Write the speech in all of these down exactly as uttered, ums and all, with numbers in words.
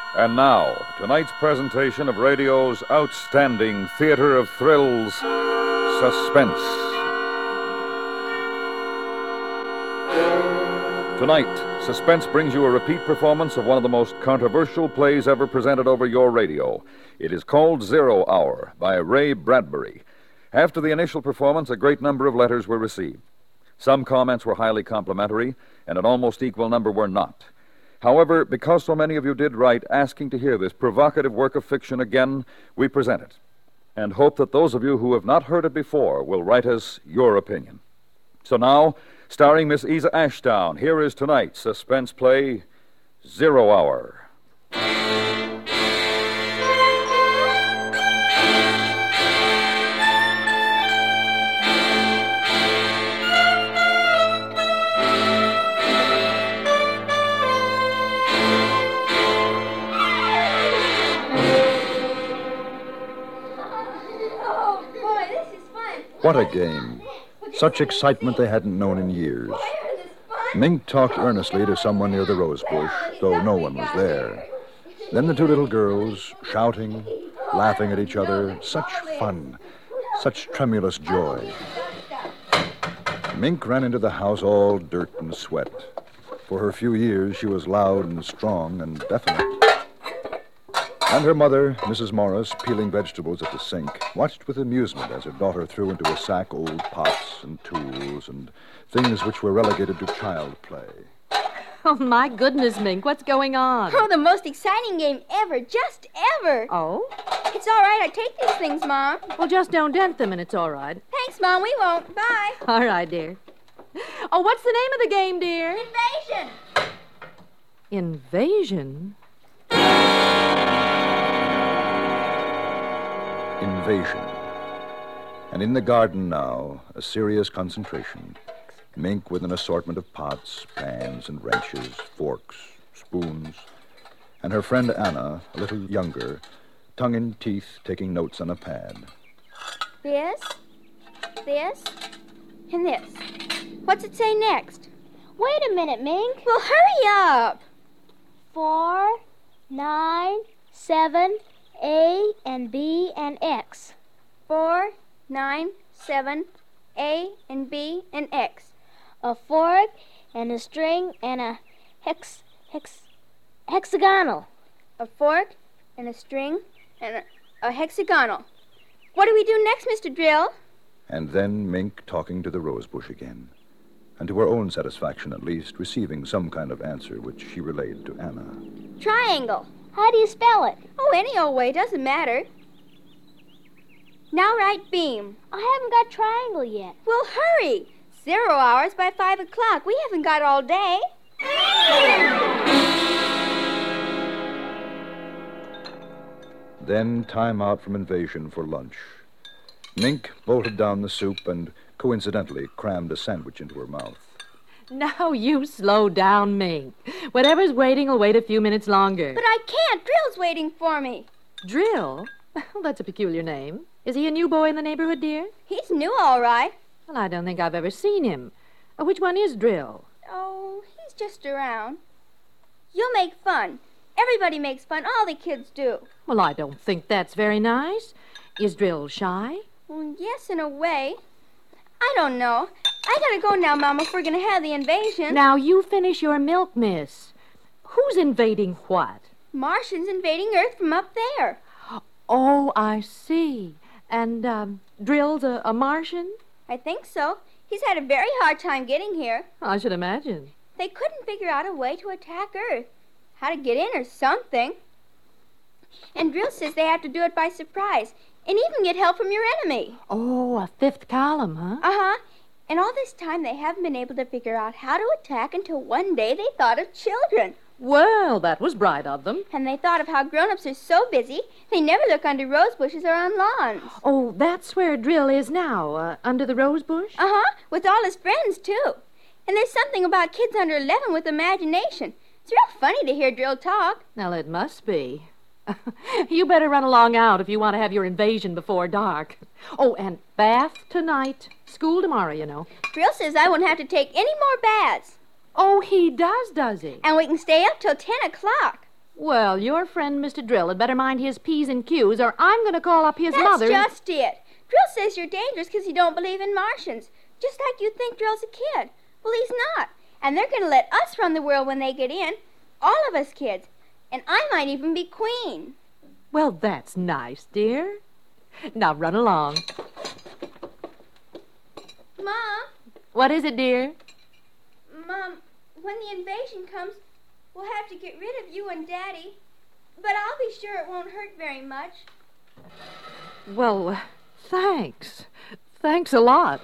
And now, tonight's presentation of radio's outstanding theater of thrills, Suspense. Tonight, Suspense brings you a repeat performance of one of the most controversial plays ever presented over your radio. It is called Zero Hour by Ray Bradbury. After the initial performance, a great number of letters were received. Some comments were highly complimentary, and an almost equal number were not. However, because so many of you did write asking to hear this provocative work of fiction again, we present it, and hope that those of you who have not heard it before will write us your opinion. So now, starring Miss Isa Ashdown, here is tonight's suspense play, Zero Hour. What a game. Such excitement they hadn't known in years. Mink talked earnestly to someone near the rose bush, though no one was there. Then the two little girls, shouting, laughing at each other. Such fun, such tremulous joy. Mink ran into the house all dirt and sweat. For her few years, she was loud and strong and definite. And her mother, Missus Morris, peeling vegetables at the sink, watched with amusement as her daughter threw into a sack old pots and tools and things which were relegated to child play. Oh, my goodness, Mink, what's going on? Oh, the most exciting game ever, just ever. Oh? It's all right, I take these things, Mom. Well, just don't dent them and it's all right. Thanks, Mom, we won't. Bye. All right, dear. Oh, what's the name of the game, dear? Invasion. Invasion? Invasion. And in the garden now, a serious concentration. Mink with an assortment of pots, pans, and wrenches, forks, spoons. And her friend Anna, a little younger, tongue in teeth, taking notes on a pad. This, this, and this. What's it say next? Wait a minute, Mink. Well, hurry up. Four, nine, seven, A and B and X. Four, nine, seven, A and B and X. A fork and a string and a hex, hex, hexagonal. A fork and a string and a, a hexagonal. What do we do next, Mister Drill? And then Mink talking to the rosebush again. And to her own satisfaction, at least, receiving some kind of answer which she relayed to Anna. Triangle. How do you spell it? Oh, any old way, doesn't matter. Now write beam. I haven't got triangle yet. Well, hurry. Zero hours by five o'clock. We haven't got all day. Then time out from Invasion for lunch. Mink bolted down the soup and coincidentally crammed a sandwich into her mouth. Now you slow down, Mink. Whatever's waiting will wait a few minutes longer. But I can't. Drill's waiting for me. Drill? Well, that's a peculiar name. Is he a new boy in the neighborhood, dear? He's new, all right. Well, I don't think I've ever seen him. Uh, which one is Drill? Oh, he's just around. You'll make fun. Everybody makes fun. All the kids do. Well, I don't think that's very nice. Is Drill shy? Well, yes, in a way. I don't know. I gotta go now, Mama, if we're gonna have the invasion. Now, you finish your milk, miss. Who's invading what? Martians invading Earth from up there. Oh, I see. And, um, Drill's a, a Martian? I think so. He's had a very hard time getting here. I should imagine. They couldn't figure out a way to attack Earth. How to get in or something. And Drill says they have to do it by surprise. And even get help from your enemy. Oh, a fifth column, huh? Uh-huh. And all this time they haven't been able to figure out how to attack until one day they thought of children. Well, that was bright of them. And they thought of how grown-ups are so busy, they never look under rose bushes or on lawns. Oh, that's where Drill is now, uh, under the rose bush? Uh-huh, with all his friends, too. And there's something about kids under eleven with imagination. It's real funny to hear Drill talk. Well, it must be. You better run along out if you want to have your invasion before dark. Oh, and bath tonight. School tomorrow, you know. Drill says I won't have to take any more baths. Oh, he does, does he? And we can stay up till ten o'clock. Well, your friend Mister Drill had better mind his P's and Q's, or I'm going to call up his That's mother. That's just it. Drill says you're dangerous because you don't believe in Martians. Just like you think Drill's a kid. Well, he's not. And they're going to let us run the world when they get in. All of us kids. And I might even be queen. Well, that's nice, dear. Now run along. Mom. What is it, dear? Mom, when the invasion comes, we'll have to get rid of you and Daddy. But I'll be sure it won't hurt very much. Well, uh, thanks. Thanks a lot.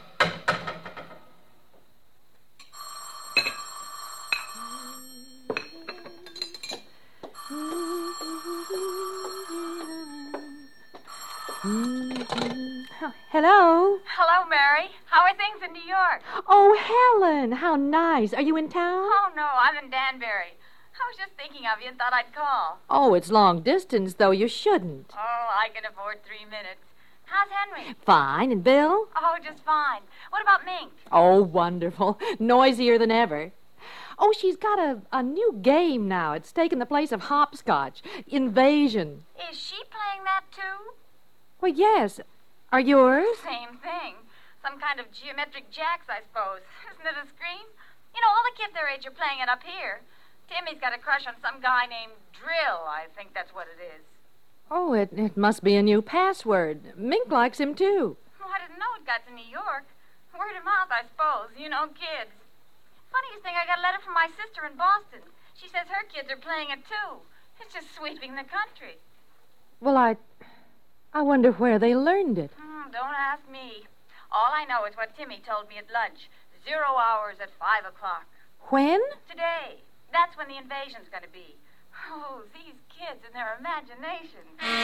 Hello? Hello, Mary. How are things in New York? Oh, Helen, how nice. Are you in town? Oh, no, I'm in Danbury. I was just thinking of you and thought I'd call. Oh, it's long distance, though. You shouldn't. Oh, I can afford three minutes. How's Henry? Fine. And Bill? Oh, just fine. What about Mink? Oh, wonderful. Noisier than ever. Oh, she's got a, a new game now. It's taken the place of hopscotch. Invasion. Is she playing that, too? Well, yes. Are yours? Same thing. Some kind of geometric jacks, I suppose. Isn't it a scream? You know, all the kids their age are playing it up here. Timmy's got a crush on some guy named Drill. I think that's what it is. Oh, it, it must be a new password. Mink likes him, too. Oh, I didn't know it got to New York. Word of mouth, I suppose. You know, kids. Funniest thing, I got a letter from my sister in Boston. She says her kids are playing it, too. It's just sweeping the country. Well, I... I wonder where they learned it. Mm, don't ask me. All I know is what Timmy told me at lunch. Zero hours at five o'clock. When? Today. That's when the invasion's going to be. Oh, these kids and their imagination.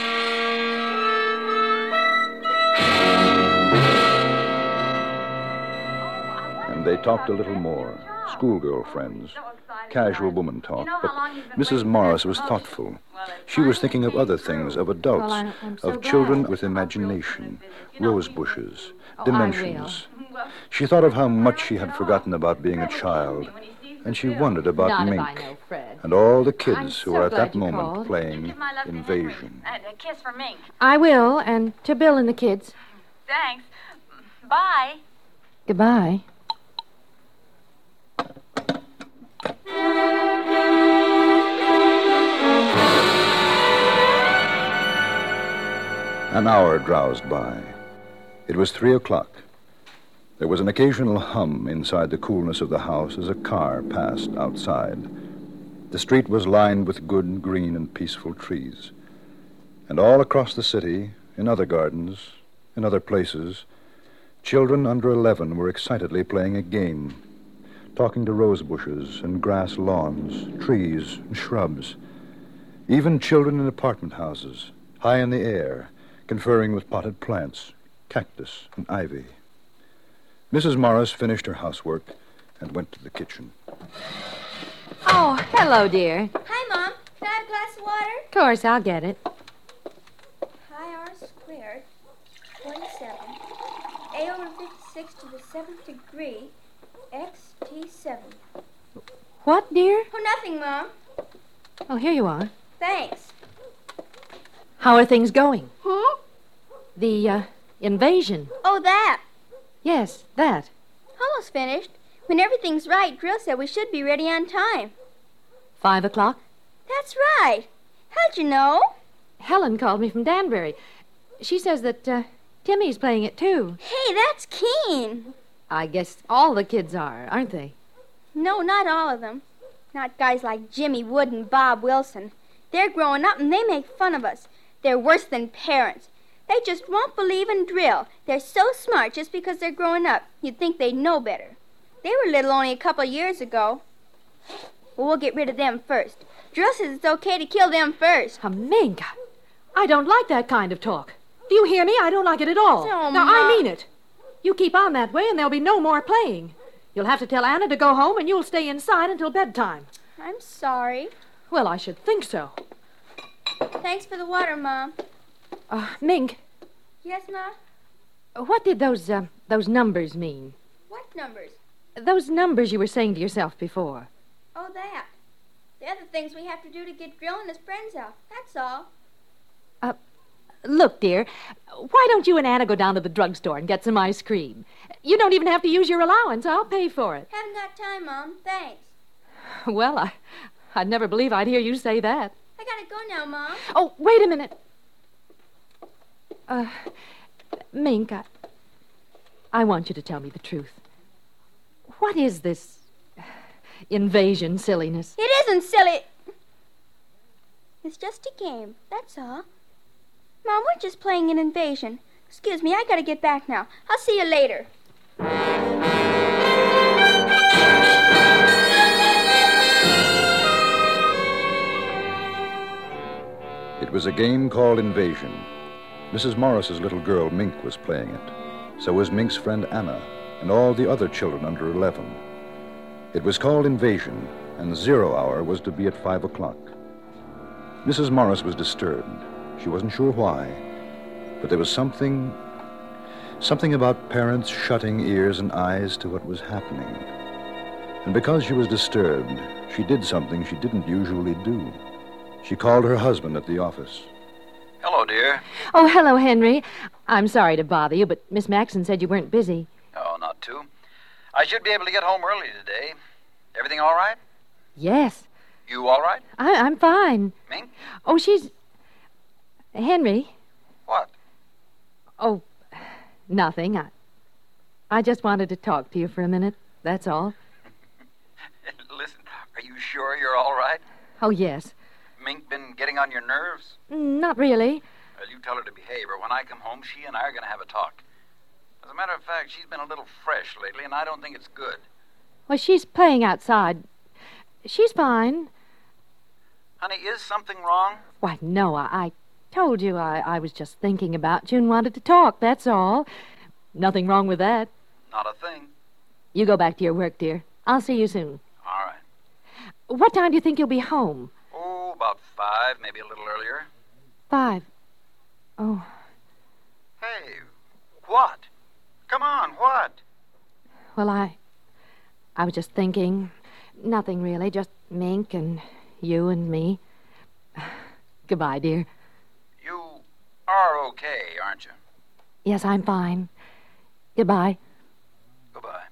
And they talked a little more. Schoolgirl friends. Casual woman talk. But Missus Morris was thoughtful. She was thinking of other things, of adults, Well, I- I'm so of glad. children with imagination, rose bushes, Oh, dimensions. She thought of how much she had forgotten about being a child, and she wondered about Not Mink if I know Fred. and all the I'm kids who so were at glad that you moment called. playing Give my love to Invasion. Henry. And a kiss for Mink. I will, and to Bill and the kids. Thanks. Bye. Goodbye. An hour drowsed by. It was three o'clock. There was an occasional hum inside the coolness of the house as a car passed outside. The street was lined with good, green, and peaceful trees. And all across the city, in other gardens, in other places, children under eleven were excitedly playing a game, talking to rose bushes and grass lawns, trees and shrubs. Even children in apartment houses, high in the air, conferring with potted plants, cactus, and ivy. Missus Morris finished her housework and went to the kitchen. Oh, hello, dear. Hi, Mom. Can I have a glass of water? Of course, I'll get it. Pi r squared, twenty-seven. A over fifty-six to the seventh degree, x t seven. What, dear? Oh, nothing, Mom. Oh, here you are. Thanks. How are things going? Huh? The, uh, invasion. Oh, that. Yes, that. Almost finished. When everything's right, Drill said we should be ready on time. Five o'clock? That's right. How'd you know? Helen called me from Danbury. She says that, uh, Timmy's playing it, too. Hey, that's keen. I guess all the kids are, aren't they? No, not all of them. Not guys like Jimmy Wood and Bob Wilson. They're growing up and they make fun of us. They're worse than parents. They just won't believe in Drill. They're so smart just because they're growing up. You'd think they'd know better. They were little only a couple years ago. Well, we'll get rid of them first. Drill says it's okay to kill them first. A mink. I don't like that kind of talk. Do you hear me? I don't like it at all. Oh, now, Ma. I mean it. You keep on that way and there'll be no more playing. You'll have to tell Anna to go home and you'll stay inside until bedtime. I'm sorry. Well, I should think so. Thanks for the water, Mom. Uh, Mink, Yes, Ma? what did those, uh, those numbers mean? What numbers? Those numbers you were saying to yourself before. Oh, that. They're the things we have to do to get Drill and his friends out. That's all. Uh, look, dear, why don't you and Anna go down to the drugstore and get some ice cream? You don't even have to use your allowance. I'll pay for it. Haven't got time, Mom. Thanks. Well, I, I'd never believe I'd hear you say that. I gotta go now, Mom. Oh, wait a minute. Uh, Mink, I, I want you to tell me the truth. What is this invasion silliness? It isn't silly. It's just a game, that's all. Mom, we're just playing an invasion. Excuse me, I gotta get back now. I'll see you later. It was a game called Invasion. Missus Morris's little girl, Mink, was playing it. So was Mink's friend Anna and all the other children under eleven. It was called Invasion, and zero hour was to be at five o'clock. Missus Morris was disturbed. She wasn't sure why, but there was something, something about parents shutting ears and eyes to what was happening. And because she was disturbed, she did something she didn't usually do. She called her husband at the office. Hello, dear. Oh, hello, Henry. I'm sorry to bother you, but Miss Maxon said you weren't busy. Oh, not too. I should be able to get home early today. Everything all right? Yes. You all right? I, I'm fine. Mink? Oh, she's... Henry. What? Oh, nothing. I, I just wanted to talk to you for a minute. That's all. Listen, are you sure you're all right? Oh, yes. Mink been getting on your nerves? Not really. Well, you tell her to behave, or when I come home, she and I are going to have a talk. As a matter of fact, she's been a little fresh lately, and I don't think it's good. Well, she's playing outside. She's fine. Honey, is something wrong? Why, no, I, I told you I, I was just thinking about you and wanted to talk, that's all. Nothing wrong with that. Not a thing. You go back to your work, dear. I'll see you soon. All right. What time do you think you'll be home? Oh, about five, maybe a little earlier. Five. Oh. Hey, what? Come on, what? Well, I... I was just thinking. Nothing really, just Mink and you and me. Goodbye, dear. You are okay, aren't you? Yes, I'm fine. Goodbye. Goodbye.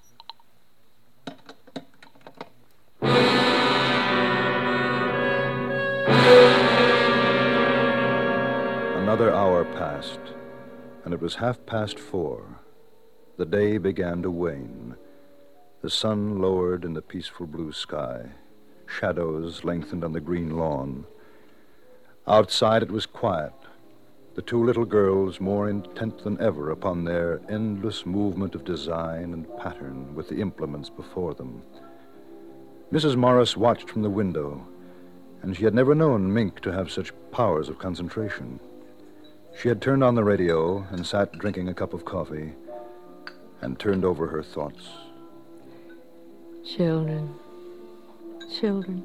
Another hour passed, and it was half past four. The day began to wane. The sun lowered in the peaceful blue sky. Shadows lengthened on the green lawn. Outside it was quiet. The two little girls more intent than ever upon their endless movement of design and pattern with the implements before them. Missus Morris watched from the window, and she had never known Mink to have such powers of concentration. She had turned on the radio and sat drinking a cup of coffee and turned over her thoughts. Children. Children.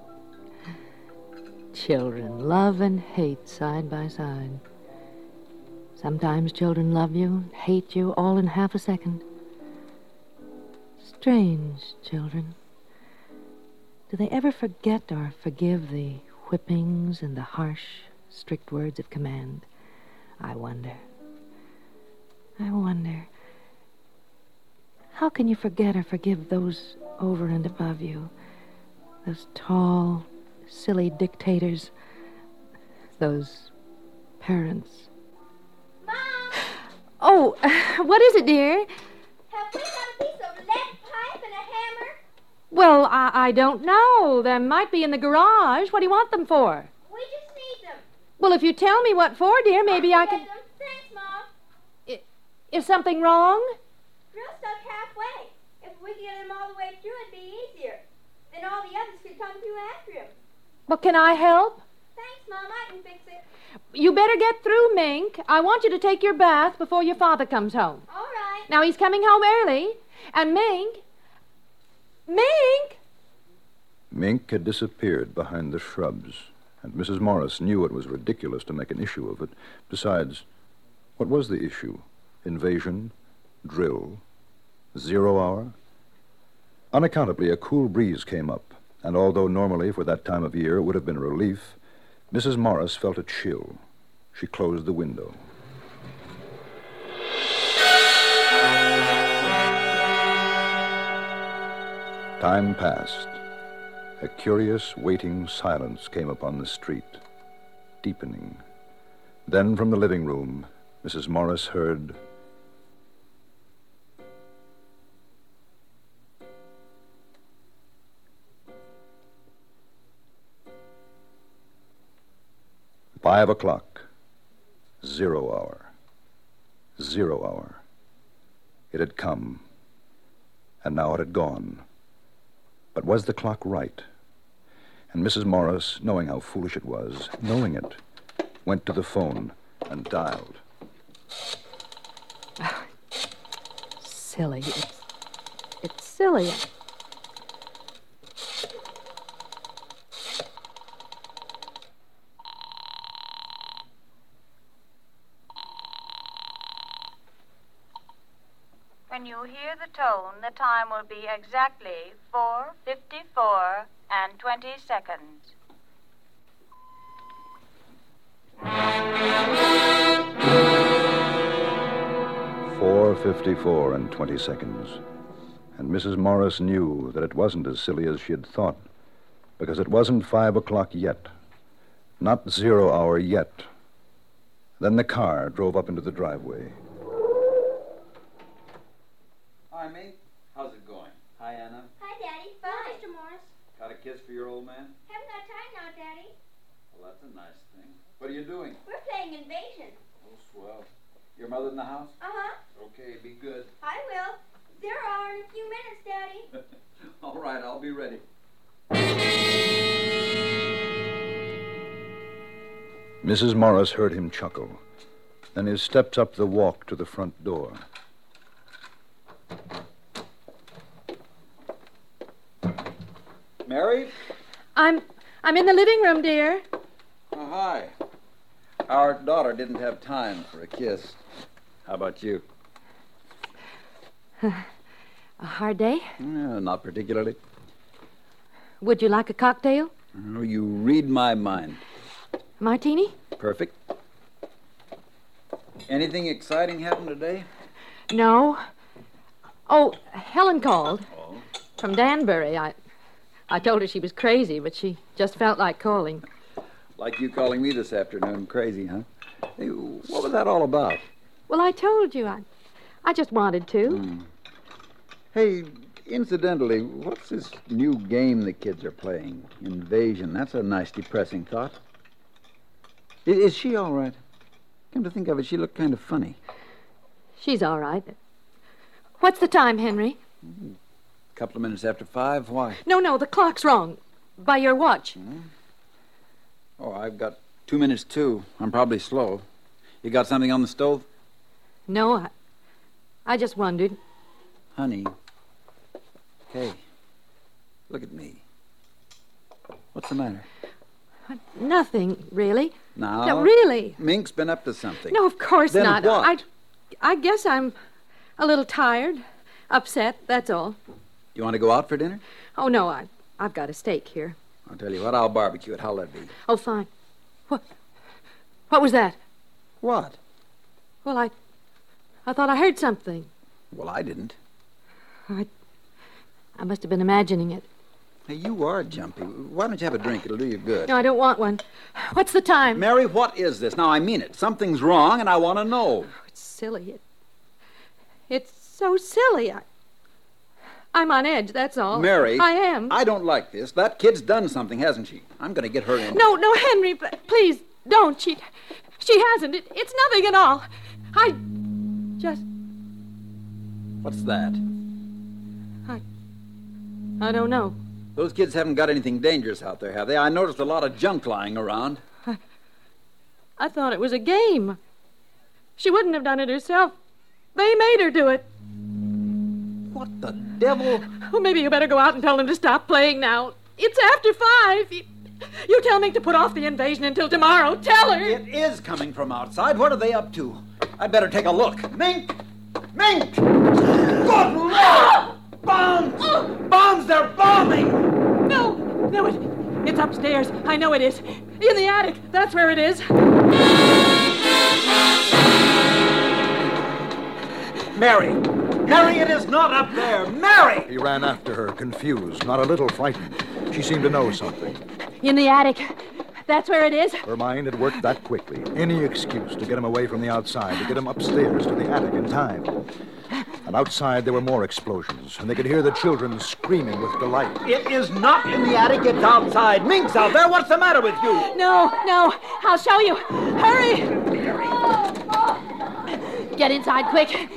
Children love and hate side by side. Sometimes children love you, hate you, all in half a second. Strange children. Do they ever forget or forgive the whippings and the harsh, strict words of command? I wonder. I wonder. How can you forget or forgive those over and above you? Those tall, silly dictators. Those parents. Mom! Oh, what is it, dear? Have we got a piece of lead pipe and a hammer? Well, I, I don't know. There might be in the garage. What do you want them for? We just need them. Well, if you tell me what for, dear, maybe I Get can... them. Thanks, Mom. I- Is something wrong? Drill's stuck halfway. If we could get him all the way through, it'd be easier. Then all the others could come through after him. Well, can I help? Thanks, Mom. I can fix it. You better get through, Mink. I want you to take your bath before your father comes home. All right. Now, he's coming home early. And Mink... Mink! Mink had disappeared behind the shrubs, and Missus Morris knew it was ridiculous to make an issue of it. Besides, what was the issue? Invasion? Drill? Zero hour? Unaccountably, a cool breeze came up, And although normally for that time of year it would have been a relief, Missus Morris felt a chill. She closed the window. Time passed. A curious, waiting silence came upon the street, deepening. Then from the living room, Missus Morris heard... Five o'clock. Zero hour. Zero hour. It had come, and now it had gone. But was the clock right? And Missus Morris, knowing how foolish it was, knowing it, went to the phone and dialed. Silly. It's, it's silly. When you hear the tone, the time will be exactly four fifty-four and twenty seconds. Four fifty-four and twenty seconds. And Missus Morris knew that it wasn't as silly as she had thought, because it wasn't five o'clock yet. Not zero hour yet. Then the car drove up into the driveway. Hi, mate. How's it going? Hi, Anna. Hi, Daddy. Bye, Mister Morris. Got a kiss for your old man? Haven't got time now, Daddy. Well, that's a nice thing. What are you doing? We're playing Invasion. Oh, swell. Your mother in the house? Uh-huh. Okay, be good. I will. There are in a few minutes, Daddy. All right, I'll be ready. Missus Morris heard him chuckle. Then his steps up the walk to the front door. Mary? I'm I'm in the living room, dear. Oh, hi. Our daughter didn't have time for a kiss. How about you? A hard day? Yeah, not particularly. Would you like a cocktail? Oh, you read my mind. Martini? Perfect. Anything exciting happened today? No. Oh, Helen called. Oh. From Danbury. I I told her she was crazy, but she just felt like calling. Like you calling me this afternoon crazy, huh? Hey, what was that all about? Well, I told you. I I just wanted to. Hmm. Hey, incidentally, what's this new game the kids are playing? Invasion. That's a nice, depressing thought. I- Is she all right? Come to think of it, she looked kind of funny. She's all right. What's the time, Henry? A couple of minutes after five. Why? No, no, the clock's wrong. By your watch. Hmm? Oh, I've got two minutes, too. I'm probably slow. You got something on the stove? No, I, I just wondered. Honey. Hey, look at me. What's the matter? Nothing, really. Now? No, really. Mink's been up to something. No, of course Then not. what? I, I guess I'm a little tired, upset, that's all. You want to go out for dinner? Oh, no, I, I've got a steak here. I'll tell you what, I'll barbecue it. How'll that be? Oh, fine. What? What was that? What? Well, I, I thought I heard something. Well, I didn't. I, I must have been imagining it. Hey, you are jumpy. Why don't you have a drink? It'll do you good. No, I don't want one. What's the time? Mary, what is this? Now, I mean it. Something's wrong, and I want to know. Oh, it's silly. It, it's so silly. I, I'm on edge, that's all. Mary. I am. I don't like this. That kid's done something, hasn't she? I'm going to get her in. No, no, Henry, p- please, don't. She, she hasn't. It, it's nothing at all. I just... What's that? I, I don't know. Those kids haven't got anything dangerous out there, have they? I noticed a lot of junk lying around. I, I thought it was a game. She wouldn't have done it herself. They made her do it. What the devil? Oh, maybe you better go out and tell them to stop playing now. It's after five. You, you tell Mink to put off the invasion until tomorrow. Tell her. It is coming from outside. What are they up to? I'd better take a look. Mink! Mink! Good Lord! Bombs! Bombs! They're bombing! No, know it. It's upstairs. I know it is. In the attic. That's where it is. Mary! Mary, it is not up there! Mary! He ran after her, confused, not a little frightened. She seemed to know something. In the attic. That's where it is. Her mind had worked that quickly. Any excuse to get him away from the outside, to get him upstairs to the attic in time. And outside there were more explosions, and they could hear the children screaming with delight. It is not in the attic, it's outside. Mink's out there. What's the matter with you? No, no. I'll show you. Hurry! Get inside, quick.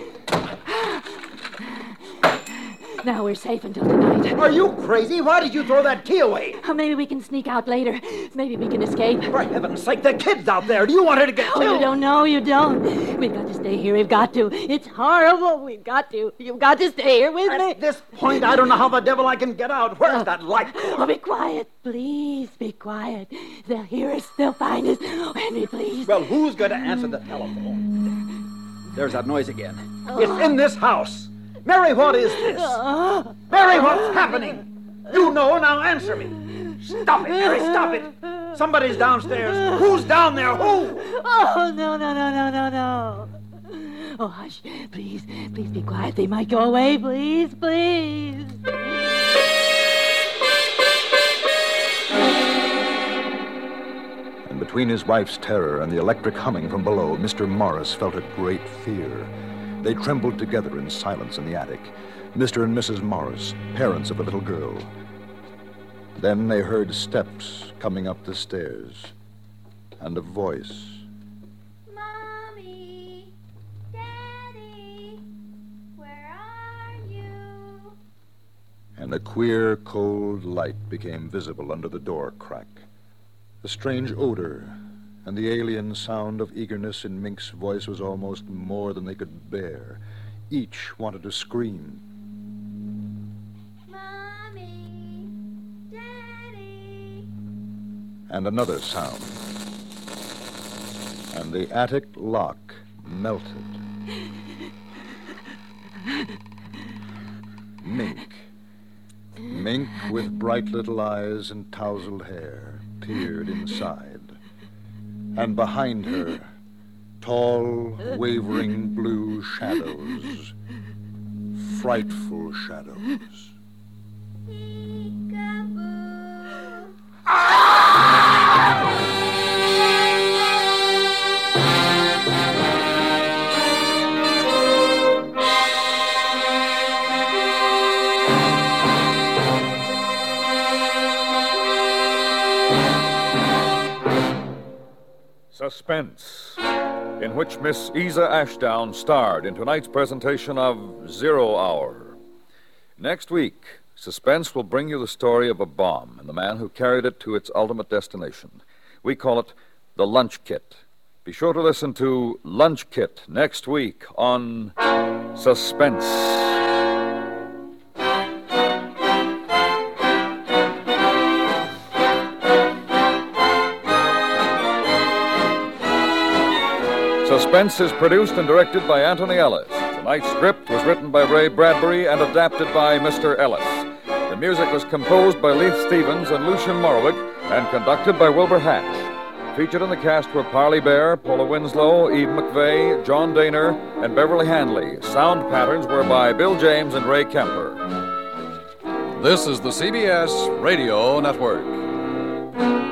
Now we're safe until tonight. Are you crazy? Why did you throw that key away? Oh, maybe we can sneak out later. Maybe we can escape. For heaven's sake, the kid's out there. Do you want her to get Oh, killed? you don't know. You don't. We've got to stay here. We've got to. It's horrible. We've got to. You've got to stay here with me. At this point, I don't know how the devil I can get out. Where's that light cord? Oh, be quiet. Please, be quiet. They'll hear us. They'll find us. Oh, Henry, please. Well, who's going to answer the telephone? There's that noise again. It's in this house. Mary, what is this? Mary, what's happening? You know, now answer me. Stop it, Mary, stop it. Somebody's downstairs. Who's down there? Who? Oh, no, no, no, no, no, no. Oh, hush. Please, please be quiet. They might go away. Please, please. And between his wife's terror and the electric humming from below, Mister Morris felt a great fear. They trembled together in silence in the attic. Mister and Missus Morris, parents of a little girl. Then they heard steps coming up the stairs, and a voice. Mommy, Daddy, where are you? And a queer, cold light became visible under the door crack. The strange odor and the alien sound of eagerness in Mink's voice was almost more than they could bear. Each wanted to scream. Mommy, Daddy. And another sound. And the attic lock melted. Mink. Mink with bright little eyes and tousled hair peered inside. And behind her, tall, wavering blue shadows. Frightful shadows. Peekaboo. Suspense, in which Miss Isa Ashdown starred in tonight's presentation of Zero Hour. Next week, Suspense will bring you the story of a bomb and the man who carried it to its ultimate destination. We call it the Lunch Kit. Be sure to listen to Lunch Kit next week on Suspense. Suspense is produced and directed by Anthony Ellis. Tonight's script was written by Ray Bradbury and adapted by Mister Ellis. The music was composed by Leith Stevens and Lucien Morawick and conducted by Wilbur Hatch. Featured in the cast were Parley Bear, Paula Winslow, Eve McVeigh, John Daner, and Beverly Hanley. Sound patterns were by Bill James and Ray Kemper. This is the C B S Radio Network.